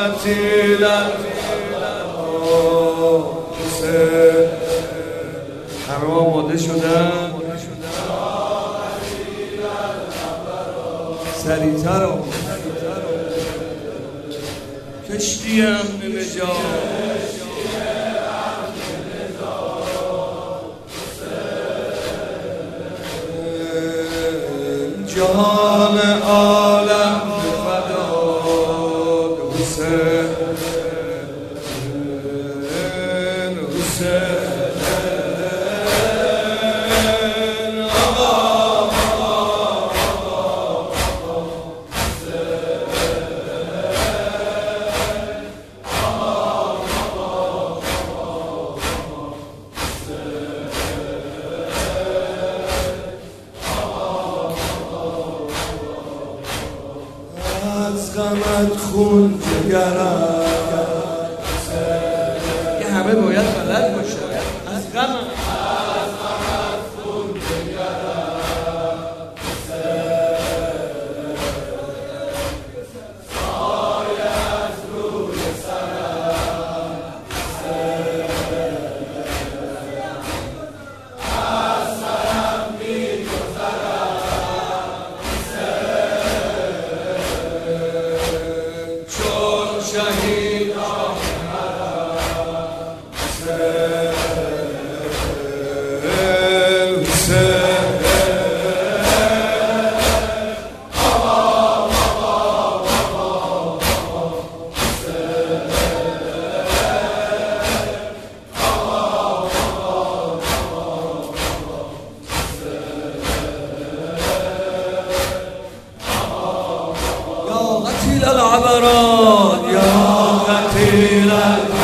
قتیلت همه آماده شدن سریعتر کشتی امن نجات جهان عالم فداد حسین حسین از غمت خون جگرم یه همه باید بلد باشه از غمت خون جگرم سایه از روی سرم از سرم می‌گذرم شهید يا قتيل العبرات يا قتيل